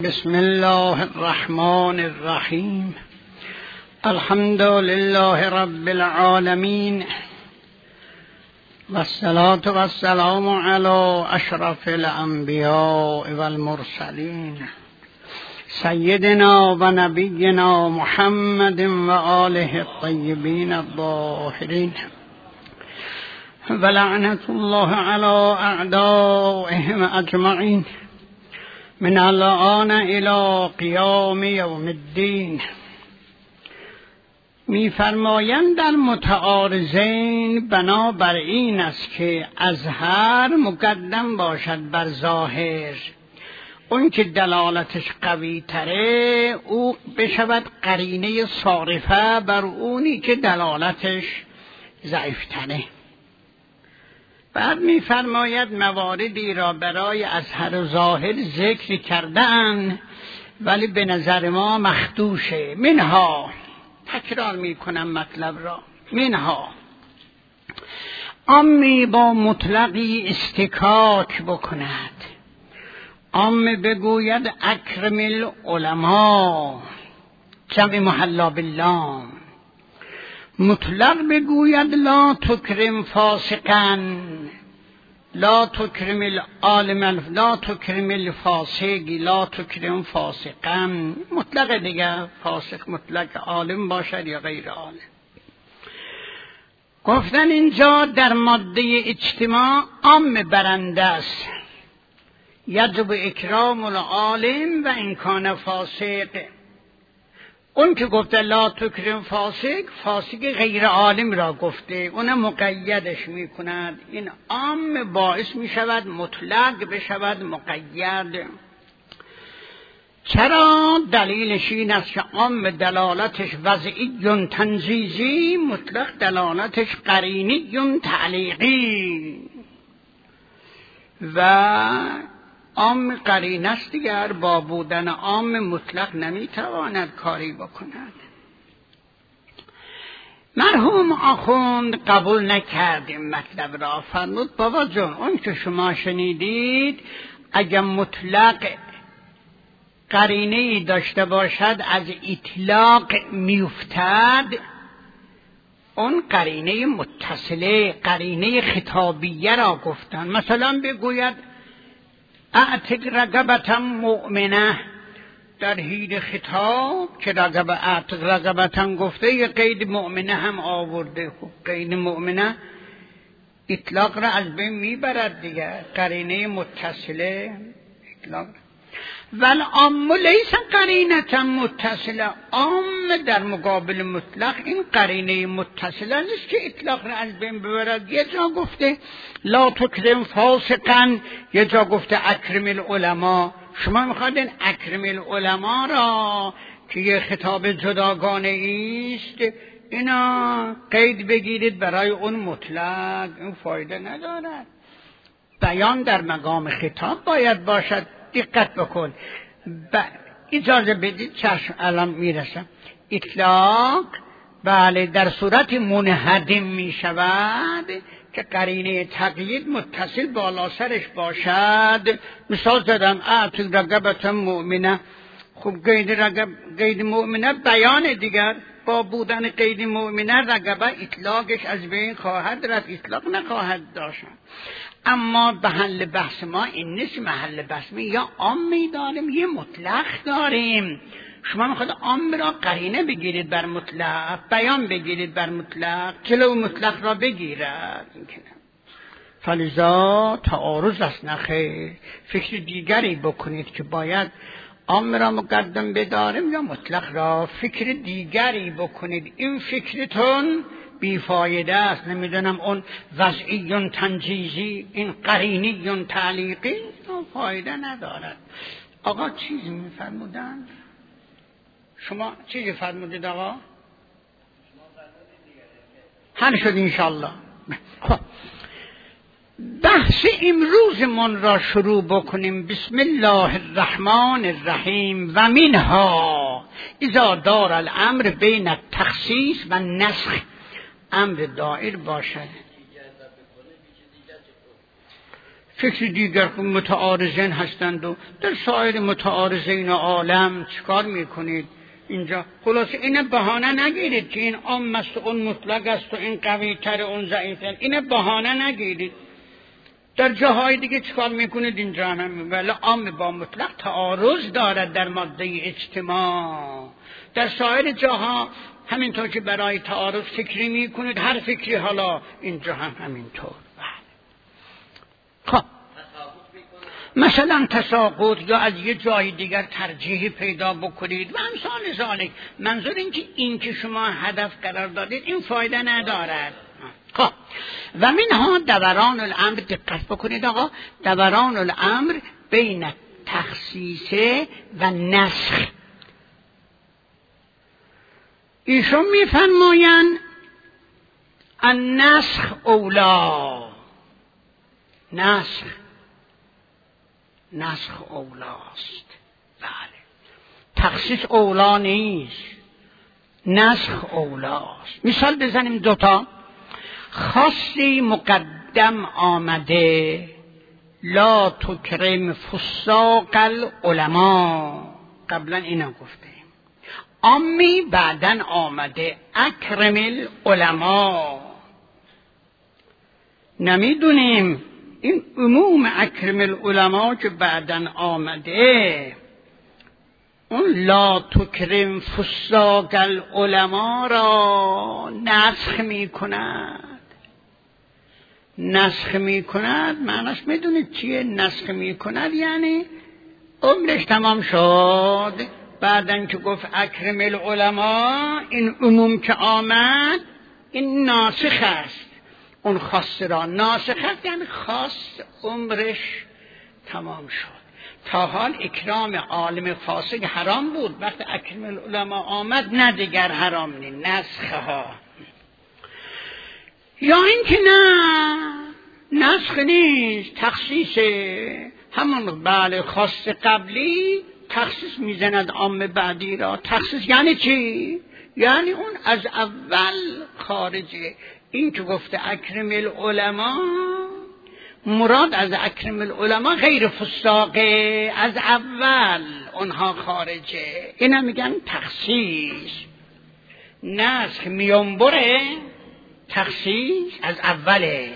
بسم الله الرحمن الرحیم. الحمد لله رب العالمین و الصلاة و السلام علی اشرف الانبیاء و المرسلین سیدنا و نبینا محمد و آله الطیبین الطاهرین و لعنت الله علی اعدائهم اجمعین من الآن الی قیام یوم الدین. می‌فرمایند در متعارضین بنابر این است که اظهر مقدم باشد بر ظاهر، اون که دلالتش قوی تره او بشود قرینه صارفه بر اونی که دلالتش ضعیف تره. بعد می‌فرماید مواردی را برای اظهر و ظاهر ذکر کردن ولی به نظر ما مخدوشه. منها، تکرار میکنم مطلب را، منها عامی با مطلقی استکاک بکند، عامی بگوید اکرم العلماء جمع محلا باللام، مطلق بگوید لا تکرم فاسقا، لا تکرم العالم، لا تکرم الفاسق، لا تکرم فاسقا. مطلق دیگه فاسق مطلق عالم باشد یا غیر عالم. گفتن اینجا در ماده اجتماع عام برنده است، یجب اکرام العالم و این کان فاسق. اون که گفته لا تکرم فاسق، فاسق غیر عالم را گفته، اون مقیدش میکند. این عام باعث میشود مطلق بشود مقید. چرا؟ دلیلش این است که عام دلالتش وضعی تنزیزی، مطلق دلالتش قرینی تعلیقی. و عام قرینه است دیگر، با بودن عام مطلق نمیتواند کاری بکند. مرحوم آخوند قبول نکردیم مطلب را، فرمود بابا جان اون که شما شنیدید اگر مطلق قرینه ای داشته باشد از اطلاق میفتد، اون قرینه متصله، قرینه خطابیه را گفتن. مثلا بگوید اعتق رقبة مؤمنه، در حین خطاب که اعتق رقبة گفته یه قید مؤمنه هم آورده. خب قید مؤمنه اطلاق را از بین میبرد دیگه، قرینه متصله اطلاق. والعام لیس قرینة متصله، عام در مقابل مطلق این قرینه متصله نیست که اطلاق را از بین ببرد. یه جا گفته لا تکرم فاسقا، یه جا گفته اکرم العلماء. شما میخواید اکرم العلماء را که یه خطاب جداگانه است اینا قید بگیرید برای اون مطلق، این فایده ندارد. بیان در مقام خطاب باید باشد. دقت بکن. اجازه بدید چشم الان میرسم. اطلاق بله در صورت منهدم می شود که قرینه تقیید متصل بالا سرش باشد. مثال زدم اعتق رقبة مؤمنه. خب قید مؤمنه بیان دیگر، با بودن قید مؤمنه رقبه اطلاقش از بین خواهد رفت، اطلاق نخواهد داشت. اما محل بحث ما این نیست. محل بحث ما یا عامی داریم یا مطلق داریم. شما میخواید عام را قرینه بگیرید بر مطلق، بیان بگیرید بر مطلق، جلو مطلق را بگیرد. فلذا تعارض است نخیر. فکر دیگری بکنید که باید عام را مقدم بداریم یا مطلق را. فکر دیگری بکنید. این فکرتون بیفایده است. نمیدونم اون وضعی تنجیزی، این قرینی تعلیقی فایده ندارد. آقا چیزی میفرمودن؟ شما چیزی فرمودید آقا؟ حل شد انشالله. خب بحث امروز من را شروع بکنیم. بسم الله الرحمن الرحیم. و منها اذا دار الامر بین التخصیص و نسخ، امر دائر باشد. فکر دیگر متعارضین هستند و در سایر متعارضین عالم چیکار میکنید اینجا؟ خلاصه اینه بهانه نگیرید که این عام است و اون مطلق است و این قوی تر اون ضعیف تر، اینه بهانه نگیرید. در جاهای دیگه چیکار میکنید؟ اینجا هم ولی عام با مطلق تعارض دارد در ماده اجتماع. در سایر جاها همینطور که برای تعارض فکری میکنید، هر فکری، حالا اینجا هم همینطور. خب مثلا تساقط یا از یه جای دیگر ترجیحی پیدا بکنید و امثال ذالک. منظور این که شما هدف قرار دادید این فایده ندارد. خب و منها دوران الامر، دقت بکنید آقا، دوران الامر بین تخصیص و نسخ. ایشون میفرمایند النسخ اولا، نسخ اولاست. بله، تخصیص اولا نیست، نسخ اولاست. مثال بزنیم دوتا. خاصی مقدم آمده لا تکرم فساق العلماء، قبلا اینا گفتیم. عامی بعدن آمده اکرم العلماء. نمیدونیم این عموم اکرم العلماء که بعدن آمده اون لا تکرم فساق العلماء را نسخ میکند. معناش میدونید چیه نسخ میکند؟ یعنی عمرش تمام شد، بعدن که گفت اکرم العلماء، این عموم که آمد این ناسخ است، اون خاص را ناسخ است، یعنی خاص عمرش تمام شد. تا حال اکرام عالم فاسق حرام بود، وقتی اکرم العلماء آمد نه دیگر حرام نی، نسخ ها. یا اینکه نه نسخ نیست، تخصیص همون بله خاص قبلی تخصیص میزند عام بعدی را. تخصیص یعنی چی؟ یعنی اون از اول خارجه. این که گفته اکرم العلماء، مراد از اکرم العلماء غیر فساقه، از اول اونها خارجه. اینا میگن تخصیص. نسخ میانبره، تخصیص از اوله.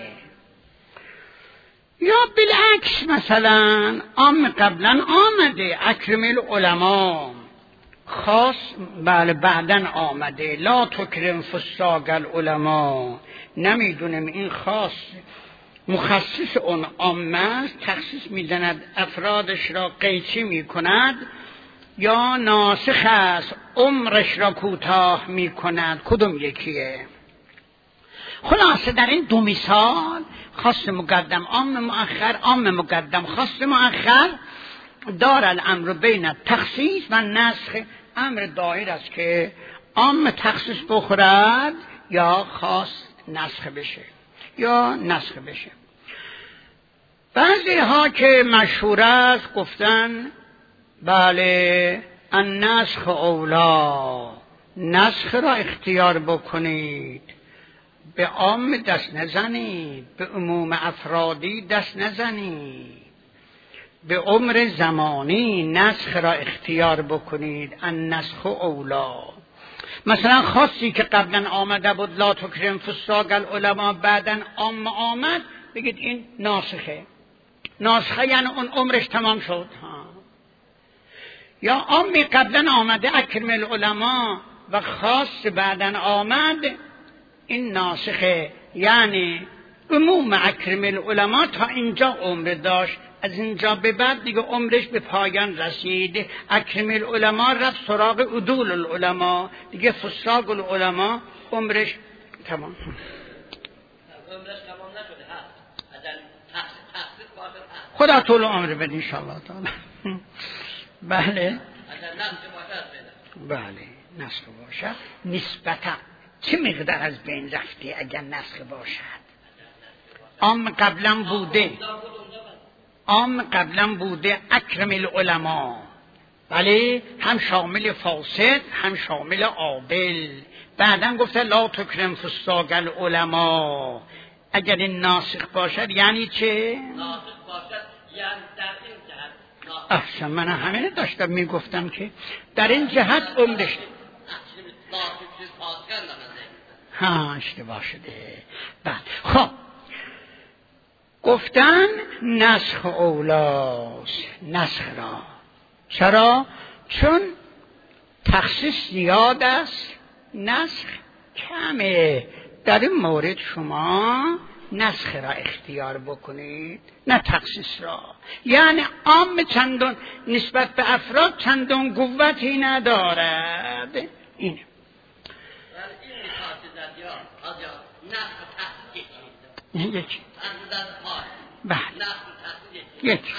یا بالعکس مثلا عام قبلا آمده اکرم العلماء، خاص بله بعدن آمده لا تکرم فساق العلماء. نمیدونم این خاص مخصص اون عامه است، تخصیص میزند افرادش را قیچی میکند، یا ناسخ است عمرش را کوتاه میکند. کدوم یکیه؟ خلاصه در این دو مثال خاص مقدم عام مؤخر، عام مقدم خاص مؤخر، دار الامر بین تخصیص و نسخ. امر دایر است که عام تخصیص بخورد یا خاص نسخ بشه یا نسخ بشه. بعضی ها که مشهور است گفتن بله النسخ اولا، نسخ را اختیار بکنید، به عام دست نزنید، به عموم افرادی دست نزنید، به عمر زمانی نسخ را اختیار بکنید. النسخ اولا. مثلا خاصی که قبلا آمده بود لا تکرم فساق العلماء، بعدن عام آمد، بگید این ناسخه. ناسخه یعنی اون عمرش تمام شد. یا عامی قبلا آمده اکرم العلماء و خاص بعدن آمد، این ناسخه، یعنی عموم اکرم العلماء تا اینجا عمر داشت، از اینجا به بعد دیگه عمرش به پایان رسید. اکرم العلماء رفت سراغ عدول العلماء، دیگه فساق العلماء عمرش تمام. عمرش تمام نشده هست. خدا طول عمر بده ان شاء الله تعالی. بله. بله نسخ باشد نسبتا چه مقدار از بین رفته اگر نسخ باشد؟ عام قبلا بوده اکرم العلماء، ولی هم شامل فاسد هم شامل عادل. بعدن گفته لا تکرم فساق العلماء، اگر این ناسخ باشد یعنی چه؟ ناسخ باشد یعنی در این جهت ناسخ. احسن، من همینه داشتم میگفتم که در این جهت عمدش اشتباه شده. بعد خب گفتن نسخ اولاست، نسخ را. چرا؟ چون تخصیص زیاد است، نسخ کمه. در این مورد شما نسخ را اختیار بکنید نه تخصیص را. یعنی عام چندان نسبت به افراد چندان قوتی ندارد. اینه یکی. بله یک.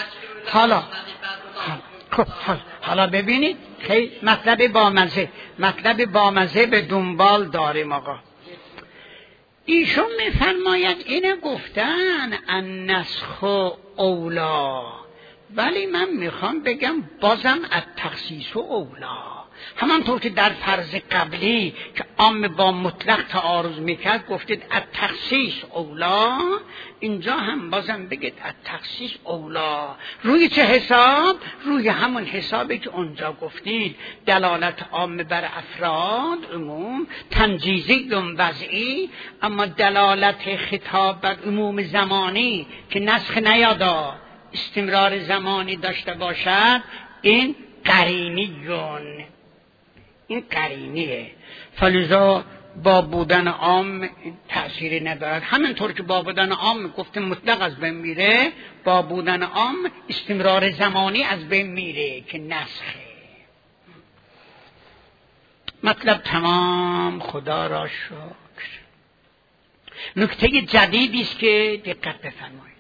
حالا ببینید خیلی مطلب بامزه به دنبال داریم آقا. ایشون میفرماید اینه گفتن النسخ اولا، ولی من میخوام بگم بازم التخصیص اولا. همانطور که در فرض قبلی که عام با مطلق تعارض میکرد گفتید التخصیص اولا، اینجا هم بازم بگید التخصیص اولا. روی چه حساب؟ روی همون حسابی که اونجا گفتید دلالت عام بر افراد عموم، تنجیزی وضعی، اما دلالت خطاب بر عموم زمانی که نسخ نیادا استمرار زمانی داشته باشد، این قرینیون، این قرینیه. فلذا با بودن عام تأثیری ندارد. همینطور که با بودن عام گفتیم مطلق از بین میره، با بودن عام استمرار زمانی از بین میره که نسخه. مطلب تمام، خدا را شکر. نکته جدیدی است که دقت بفرمایید.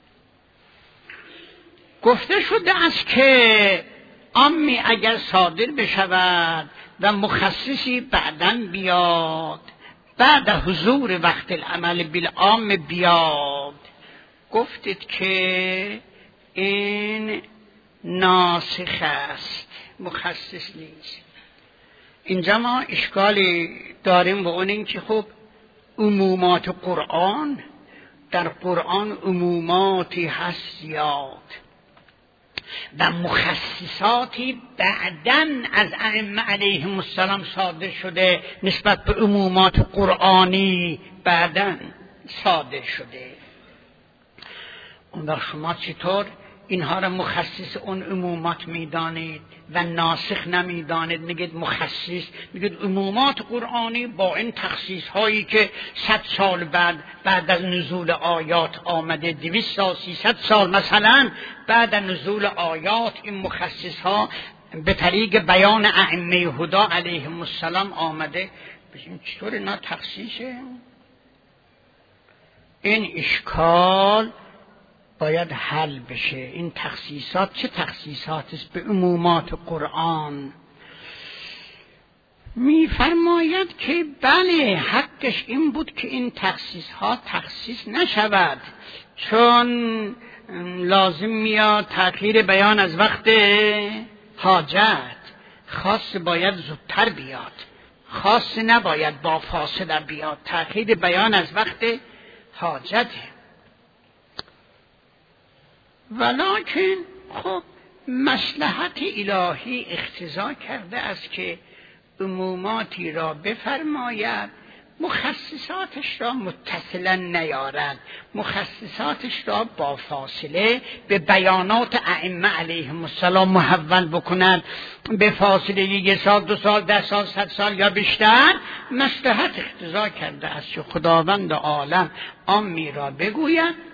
گفته شده است که عامی اگر صادر بشود و مخصصی بعداً بیاد، بعد حضور وقت العمل بالعام بیاد، گفتید که این ناسخ است، مخصص نیست. اینجا ما اشکالی داریم با اون این که خب عمومات قرآن، در قرآن عموماتی هست زیاد و مخصصاتی بعداً از ائمه علیهم السلام صادر شده، نسبت به عمومات قرآنی بعداً صادر شده. اون وقت شما چطور اینها را مخصص اون عمومات میدانید و ناسخ نمیدانید؟ میگید مخصص، میگید عمومات قرآنی با این تخصیص هایی که 100 سال بعد از نزول آیات آمده، 200 سال 300 سال مثلا بعد از نزول آیات این مخصص ها به طریق بیان ائمه هدا علیهم السلام آمده. ببین چطور اینا تخصیصه؟ این اشکال باید حل بشه. این تخصیصات چه تخصیصات است به عمومات قرآن؟ میفرماید که بله حقش این بود که این تخصیص ها تخصیص نشود، چون لازم میاد تأخیر بیان از وقت حاجت. خاص باید زودتر بیاد، خاص نباید با فاصله بیاد. تأخیر بیان از وقت حاجته. ولکن خب مصلحت الهی اقتضا کرده است که عموماتی را بفرماید، مخصصاتش را متصلا نیارد، مخصصاتش را با فاصله به بیانات ائمه علیهم السلام محول بکند، به فاصله 1 سال 2 سال 10 سال 100 سال یا بیشتر. مصلحت اقتضا کرده است که خداوند عالم عامی را بگوید،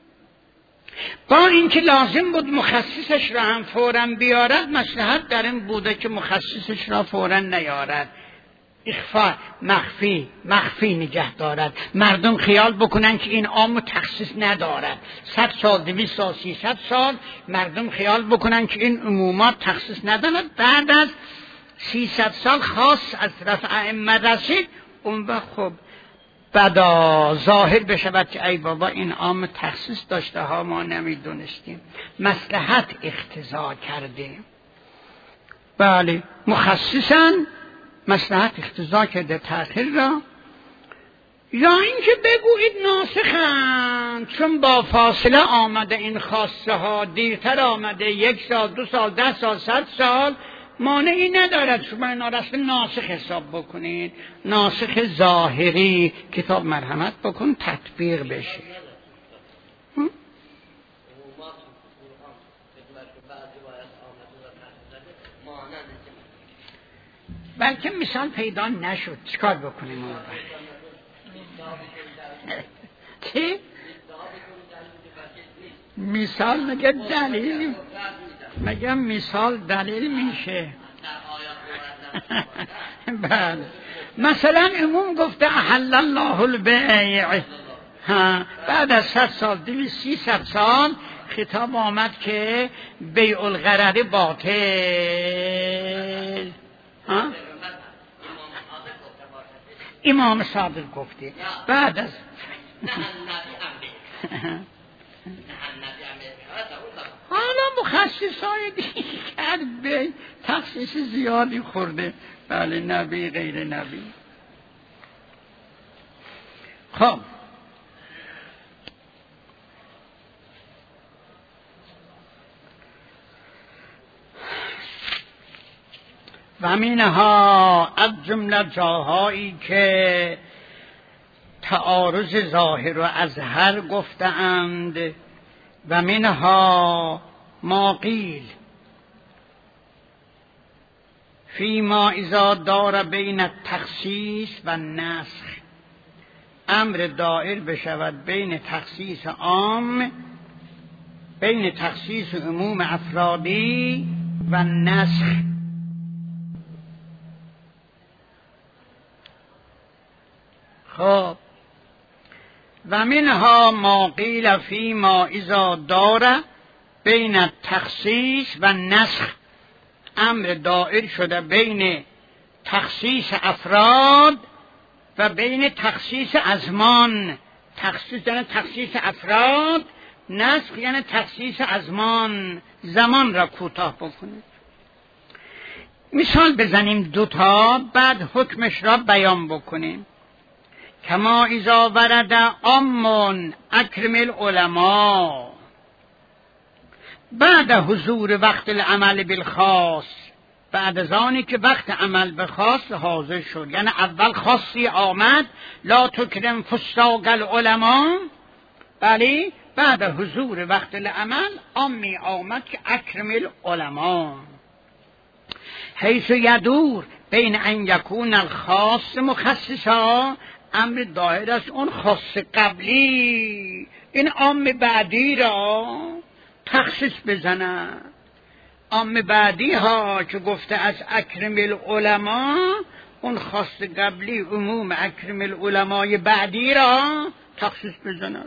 با اینکه لازم بود مخصصش را هم فوراً بیارد، مصلحت در این بوده که مخصصش را فوراً نیارد، اخفا مخفی نگه دارد، مردم خیال بکنن که این عام تخصیص ندارد. 100 سال 200 سال 300 سال مردم خیال بکنن که این عمومات تخصیص ندارد. بعد از 300 سال خاص از طرف ائمه رسید، اون وقت خب بدا ظاهر بشود که ای بابا این عام تخصیص داشته ها، ما نمیدونستیم. مصلحت اقتضا کرده. بله مخصصاً مصلحت اقتضا کرده تأخیر را، یا اینکه بگویید ناسخند، چون با فاصله آمده این خواسته ها، دیرتر آمده 1 سال 2 سال 10 سال 100 سال، مانعی ندارد شما این را ناسخ حساب بکنید. ناسخ ظاهری کتاب مرحمت بکن تطبیق بشه. بلکه مثال پیدا نشد، چیکار بکنیم اون وقت؟ چی؟ مثال مگه دلیل؟ مگه مثال دلیل میشه؟ بله. مثلا عموم گفته احل الله البیع، بعد از 100 سال 200-300 سال خطاب آمد که بیع الغرر باطل. امام صادق گفته بعد از حالا مخصصای دیگر به تخصیص زیادی خورده. بله، نبی غیر نبی. خب و منها از جمله جاهایی که تعارض ظاهر و اظهر گفتند، و منها ما قیل فیما اذا دار بین التخصیص و النسخ، امر دائر بشود بین تخصیص عام، بین تخصیص عموم افرادی و نسخ. خب و منها ما قیل فیما اذا دار بین التخصیص و نسخ، امر دائر شده بین تخصیص افراد و بین تخصیص ازمان. تخصیص یعنی تخصیص افراد، نسخ یعنی تخصیص ازمان، زمان را کوتاه بکنید. مثال بزنیم 2 تا، بعد حکمش را بیان بکنیم. کما اذا ورد عام اکرم العلماء بعد حضور وقت العمل بالخاص، بعد از آنی که وقت عمل به خاص حاضر شد، یعنی اول خاصی آمد لا تکرم فساق العلماء، بله، بعد حضور وقت العمل عامی آمد که اکرم العلماء، حیث یدور بین ان یکون الخاص مخصصا، امر دایر است اون خاص قبلی این عام بعدی را تخصیص بزنه. عام بعدی ها که گفته از اکرم العلماء، اون خاص قبلی عموم اکرم العلماء بعدی را تخصیص بزنه.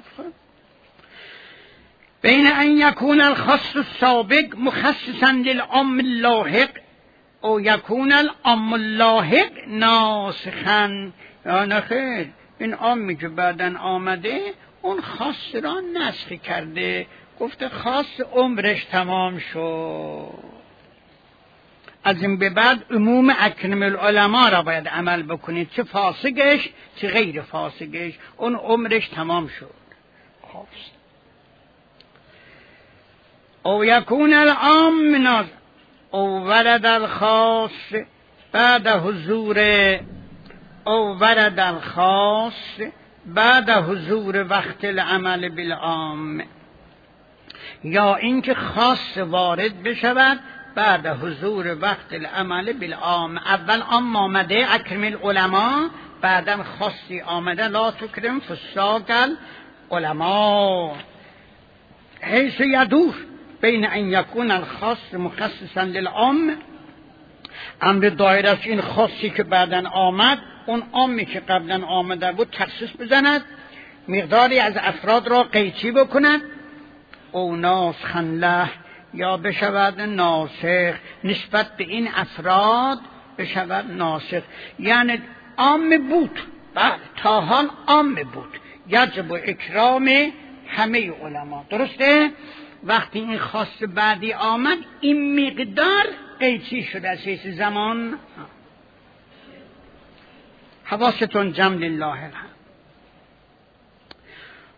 بین ان یکون الخاص السابق مخصصا للعام اللاحق او یکون العام اللاحق ناسخا، یا نخیر این عامی که بعدن آمده اون خاص را نسخ کرده، گفته خاص عمرش تمام شد، از این به بعد عموم اکرم العلماء را باید عمل بکنید، چه فاسقش چه غیر فاسقش، اون عمرش تمام شد. خب او یکون العام ناز او ورد الخاص بعد حضور او ورد الخاص بعد حضور وقت العمل بالعام، یا اینکه خاص وارد بشود بعد حضور وقت العمل بالعام. اول عام آمده اکرم العلماء، بعدا خاصی آمده لا تکرم فساق العلماء، حیث یدور بین ان یکون الخاص مخصصا للعام، امر دایر است این خاصی که بعدن آمد اون عامی که قبلا آمده بود تخصیص بزند، مقداری از افراد را قیچی بکند، او ناسخا له، یا بشود ناسخ نسبت به این افراد بشود ناسخ، یعنی عام بود، تا حال عام بود، یجب اکرام همه علما، درسته؟ وقتی این خاص بعدی آمد این مقدار قیچی شده از حیث زمان. حواستون جمع لله الحمد.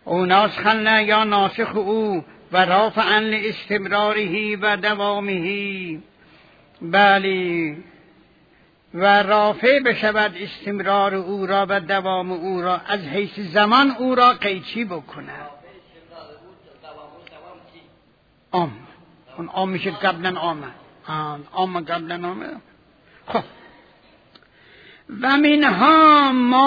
او ناسخن یا ناسخ او و رافعا لاستمراره و دوامه. بلی و رافع بشود استمرار او را و دوام او را، از حیث زمان او را قیچی بکند. عام اون عام میشه قبلا آمد، عام قبلا آمد. خب و منها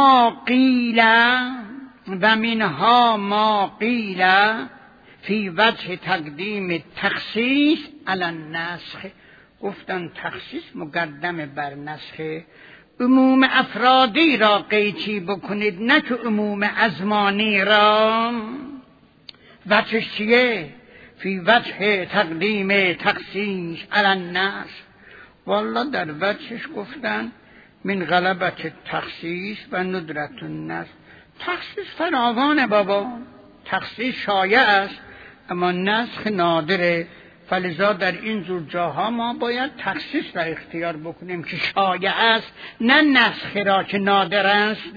ما قیل فی وجه تقدیم تخصیص علی النسخ. گفتن تخصیص مقدم بر نسخ. عموم افرادی را قیچی بکنید، نه که عموم ازمانی را. وجهش چیه؟ فی وجه تقدیم تخصیص علی النسخ. والله در وجهش گفتن من غلبت تخصیص و ندرت النسخ. تخصیص فراوانه بابا، تخصیص شایع است اما نسخ نادره. فلذا در این جور جاها ما باید تخصیص را اختیار بکنیم که شایع است، نه نسخ را که نادر است.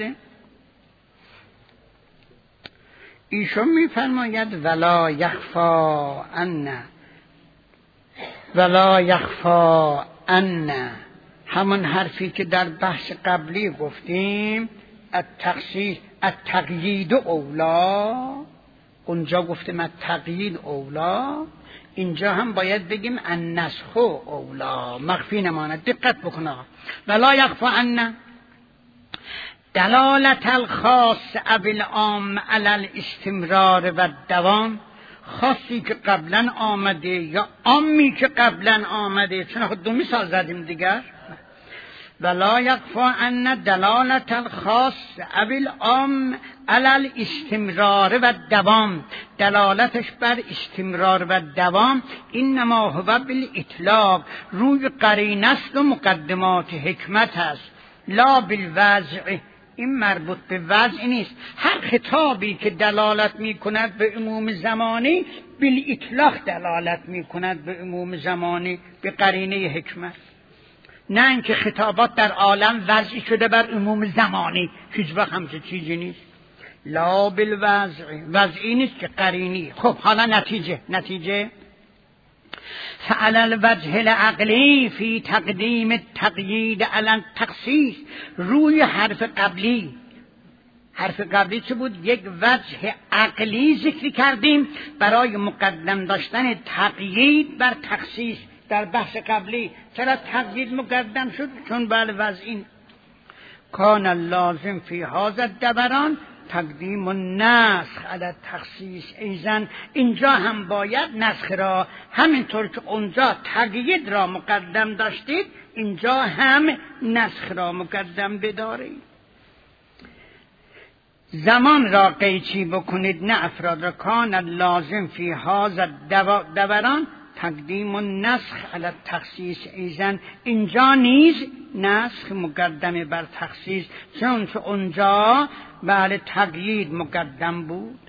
ایشون میفرماید ولا یخفا ان همون حرفی که در بحث قبلی گفتیم، التخصیص التقیید اولا، اونجا گفتیم التقیید اولا، اینجا هم باید بگیم النسخ اولا، مخفی نماند. دقت بکن آقا. ولا یخفا ان دلالت الخاص او العام علی الاستمرار و دوام. خاصی که قبلا آمده یا عامی که قبلا آمده، چون خود دو مثال زدیم دیگر. ولا یخفا ان دلالت الخاص او العام علی الاستمرار و دوام، دلالتش بر استمرار و دوام انما هو بالاطلاق، روی قرینه است و مقدمات حکمت است، لا بالوضع. این مربوط به وضع نیست. هر خطابی که دلالت می کند به عموم زمانی، بالاطلاق دلالت می کند به عموم زمانی، به قرینه حکمت. نه اینکه خطابات در عالم وضعی شده بر عموم زمانی، هیچ وقت همچه چیزی نیست. لا بالوضع، وضعی نیست که قرینی. خب حالا نتیجه فعلى الوجه العقلی فی تقدیم التقیید علی التخصیص. روی حرف قبلی چه بود؟ یک وجه عقلی ذکر کردیم برای مقدم داشتن تقیید بر تخصیص. در بحث قبلی چرا تقیید مقدم شد؟ چون بله وضعین. کان اللازم فی هذا الدوران تقدیم النسخ علی التخصیص ایضا. اینجا هم باید نسخ را، همینطور که اونجا تقیید را مقدم داشتید، اینجا هم نسخ را مقدم بدارید. زمان را قیچی بکنید، نه افراد را. کان اللازم فی هذا الدوران تقدیم النسخ علی التخصیص ایضا. اینجا نیز نسخ مقدم بر تخصیص، چون که اونجا بله تقیید مقدم بود.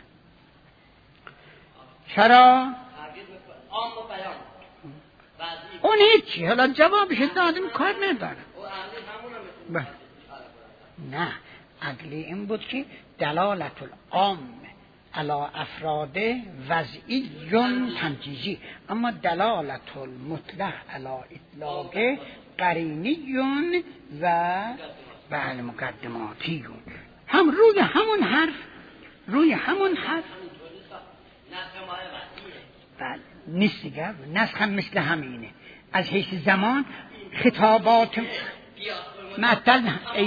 چرا؟ اون هیچی، حالا جوابش دادیم، کار نداره. نه، عقلی این بود که دلالت العام علی افراد وضعی تنجیزی، اما دلالت المطلق علی اطلاق قرینی و بله مقدماتی. هم روی همون حرف بله نیست دیگر. نسخ هم مثل همینه. از حیث زمان خطابات مثلا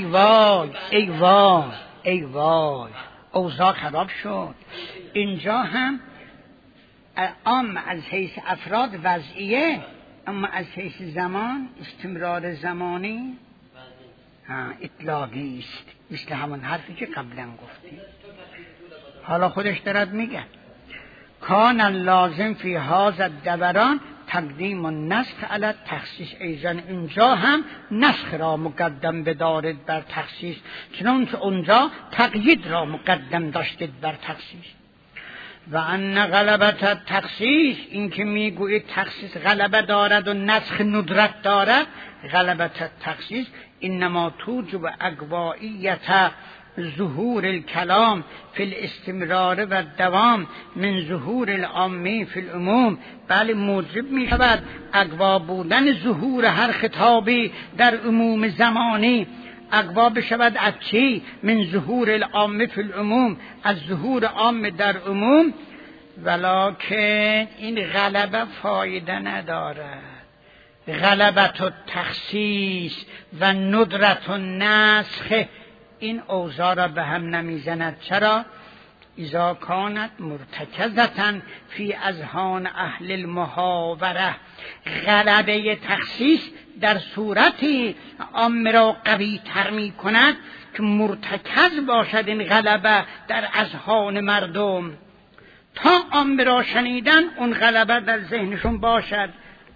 ای وای اوضاع خراب شد. اینجا هم عام از حیث افراد وضعیه، اما از حیث زمان استمرار زمانی اطلاقی است، مثل همون حرفی که قبلا گفتیم. حالا خودش دارد میگه کان لازم فی هذا الدوران تقدیم النسخ علی التخصیص ایضا. اینجا هم نسخ را مقدم بدارید بر تخصیص، چنانچه اونجا تقیید را مقدم داشتید بر تخصیص. و ان غلبت التخصیص، این که میگوید تخصیص غلبه دارد و نسخ ندرت دارد، غلبت التخصیص انما توجب اقوائیت ظهور الکلام فی الاستمرار و دوام من ظهور العامی فی العموم، بله موجب می شود اقوا بودن ظهور هر خطابی در عموم زمانی. اقوا بشود از چی؟ من ظهور العام فی العموم، از ظهور عام در عموم. ولکن این غلبه فایده ندارد. غلبت و تخصیص و ندرت و نسخ این اوضاع را به هم نمیزند. چرا؟ اذا کانت مرتکزتن فی اذهان اهل المحاوره، غلبه تخصیص در صورتی عام را قوی تر می کند که مرتکز باشد این غلبه در اذهان مردم، تا عام را شنیدن اون غلبه در ذهنشون باشد.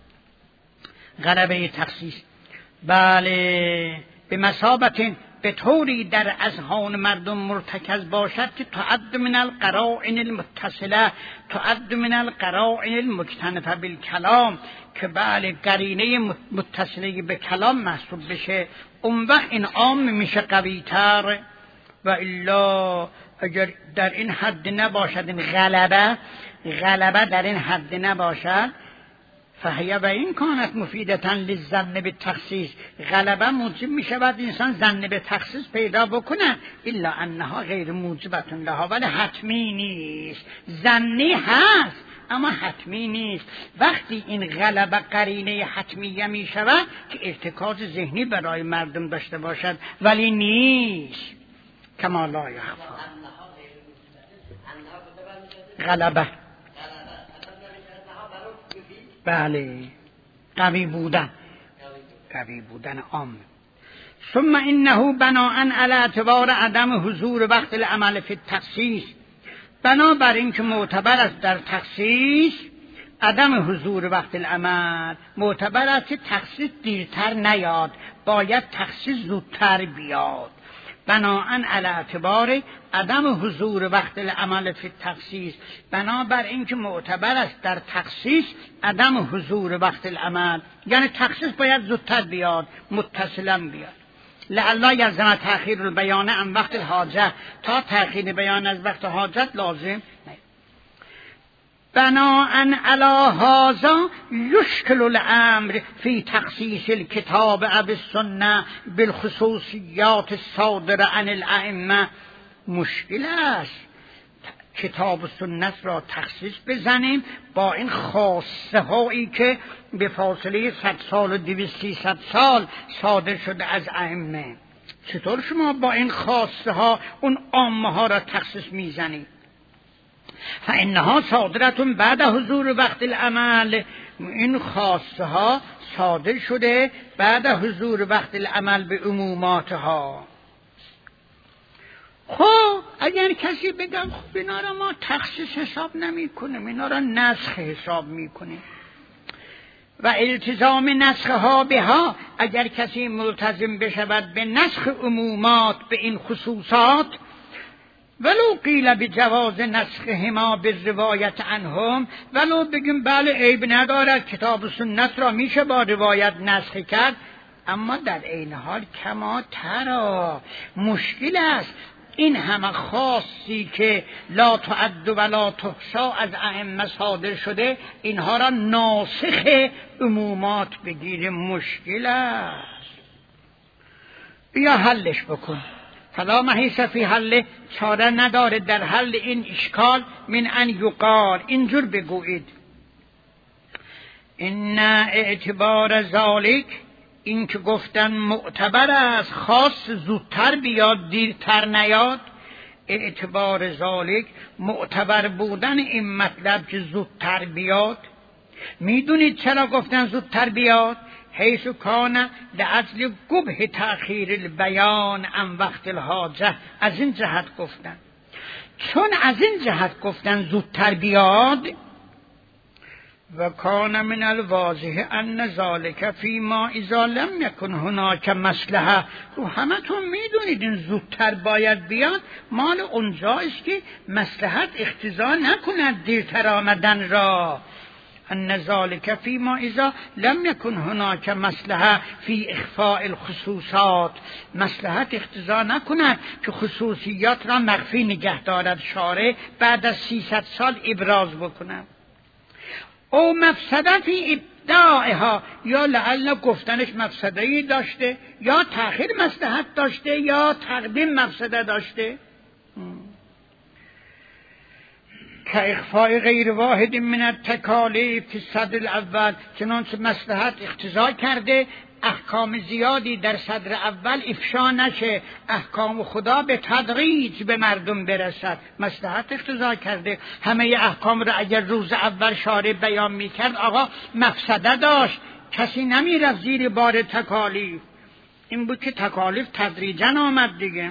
غلبه تخصیص بله به مثابت به طوری در اذهان مردم مرتکز باشد که تعد من القرائن المتصله، تعد من القرائن المجتنبه بالکلام، که بله قرینه متصله به کلام محسوب بشه، اون وقت این عام میشه قوی تر. و الا اگر در این حد نباشد، این غلبه در این حد نباشد، فهی و این کانت مفیدتن للظن بالتخصیص، غلبه موجب می شود انسان ظن به تخصیص پیدا بکنه، الا انها غیر موجبتون لها، ولی حتمی نیست. ظنی هست اما حتمی نیست. وقتی این غلبه قرینه حتمیه می شود که ارتکاز ذهنی برای مردم داشته باشد، ولی نیست. کما لا یخفا غلبه بله قوی بودن عام. ثم انه بناء علی اعتبار عدم حضور وقت العمل فی التخصیص، بنابر این که معتبر است در تخصیص عدم حضور وقت العمل، معتبر است که تخصیص دیرتر نیاد، باید تخصیص زودتر بیاد. بناءً علی اعتبار عدم حضور وقت العمل فی التخصیص، بنابر اینکه معتبر است در تخصیص عدم حضور وقت العمل، یعنی تخصیص باید زودتر بیاد، متصلا بیاد. لعلا یلزم تأخیر البیان عن وقت الحاجه، تا تأخیر بیان از وقت حاجت لازم نیست. بناءً علی هذا یشکل الامر فی تخصیص الکتاب او السنه بالخصوصیات الصادره عن الائمه. مشکل است کتاب و سنت را تخصیص بزنیم با این خاصه هایی که به فاصله 100 سال و 200 سال صادر شده از ائمه. چطور شما با این خاصه ها اون عامه ها را تخصیص میزنید؟ فانها صادرتون بعد حضور وقت العمل، این خاصه ها صادر شده بعد حضور وقت العمل به عموماتها. خب اگر کسی بگم خب اینا را ما تخصیص حساب نمی کنیم، اینا را نسخ حساب می کنیم و التزام نسخ ها بها، اگر کسی ملتزم بشود به نسخ عمومات به این خصوصات، ولو قیل بجواز نسخهما بالروایت عنهم، ولو بگیم بله عیب ندارد کتاب و سنت را میشه با روایت نسخ کرد، اما در عین حال کما ترا مشکل است این همه خاصی که لا تعد و لا تحصا از ائمه صادر شده، اینها را ناسخ عمومات بگیریم، مشکل است. بیا حلش بکن. فلا محیص فی حل، چاره نداره در حل این اشکال، من ان یقال، اینجور بگویید ان اعتبار ذالک، این که گفتن معتبر است خاص زودتر بیاد دیرتر نیاد، اعتبار ذالک معتبر بودن این مطلب که زودتر بیاد. میدونید چرا گفتن زودتر بیاد؟ حیث کان لأجل قبح تأخیر البیان عن وقت الحاجه، از این جهت گفتن، چون از این جهت گفتن زودتر بیاد. و کان من الواضح ان ذلك فيما اذا لم يكن هناك مصلحه، رو همتون میدونید این زودتر باید بیاد مال اونجایست که مصلحت اقتضا نکند دیرتر آمدن را. ان ذلك فيما اذا لم يكن هناك مصلحه فی اخفاء الخصوصات. مصلحت اقتضا نکند که خصوصیات را مخفی نگه دارد شارع بعد از 300 سال ابراز بکند. او مفسده فی ابداعها، یا لعل گفتنش مفسده‌ای داشته، یا تأخیر مصلحت داشته، یا تقدیم مفسده داشته. که اخفاء غیر واحد من التکالیف فی الصدر الاول، چنانچه مصلحت اقتضا کرده احکام زیادی در صدر اول افشا نشه، احکام خدا به تدریج به مردم برسد. مصلحت اقتضا کرده همه احکام را اگر روز اول شارع بیان میکرد آقا مفسده داشت، کسی نمیرفت زیر بار تکالیف. این بود که تکالیف تدریجا آمد دیگه.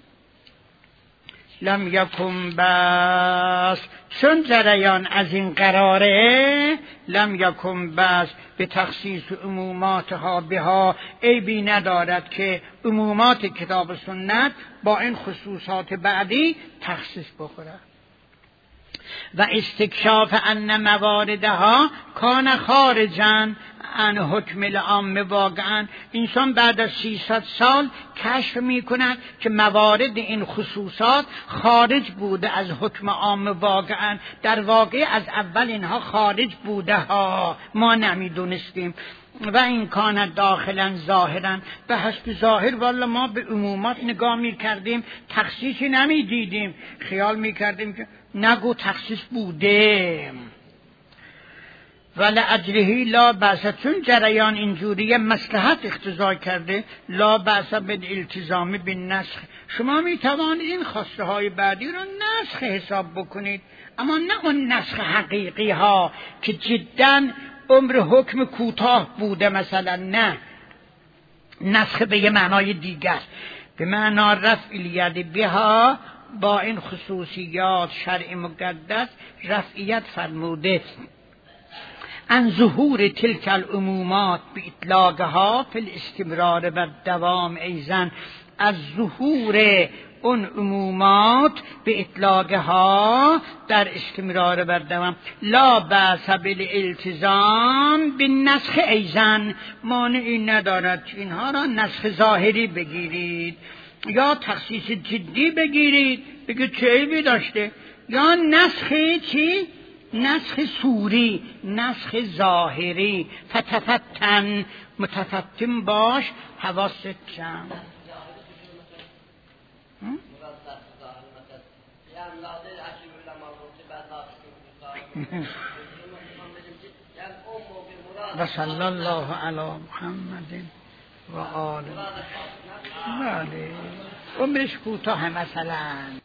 لم یکن بس، چون جریان از این قراره، لم یکن بس به تخصیص عموماتها بها، عیبی ندارد که عمومات کتاب و سنت با این خصوصات بعدی تخصیص بخورد. و استکشاف ان مواردها کان خارجا عن حکم العام واقعا. انسان بعد از 300 سال کشف میکند که موارد این خصوصات خارج بوده از حکم عام واقعا. در واقع از اول اینها خارج بوده ها، ما نمیدونستیم. و این کان داخلا ظاهرا، به حسب ظاهر والا ما به عمومات نگاه میکردیم، تخصیصی نمیدیدیم، خیال میکردیم که نگو تخصیص بوده. ولی اجرهی لا بأس، چون جریان اینجوری مصلحت اقتضا کرده، لا بأس بالالتزام بالنسخ. شما میتوانید این خواسته های بعدی رو نسخ حساب بکنید، اما نه اون نسخ حقیقی ها که جدا عمر حکم کوتاه بوده مثلا، نه، نسخ به یه معنای دیگر، به معنا رفع الید بها، با این خصوصیات شرع مقدس رفعیت فرموده. ان ظهور تلك العمومات باطلاقها فی الاستمرار و الدوام ایضا، از ظهور اون عمومات به اطلاقها در استمرار و دوام. لا بأس بالالتزام بالنسخ ایضا، مانعی ندارد اینها را نسخ ظاهری بگیرید یا تخصیص جدی بگیرید، بگید چه عیبی داشته، یا نسخ چی؟ نسخ صوری، نسخ ظاهری. فتفتن، متفتن باش، حواست جمع. و صلی الله علی محمد و آله. بله عمرش کوتاه مثلا.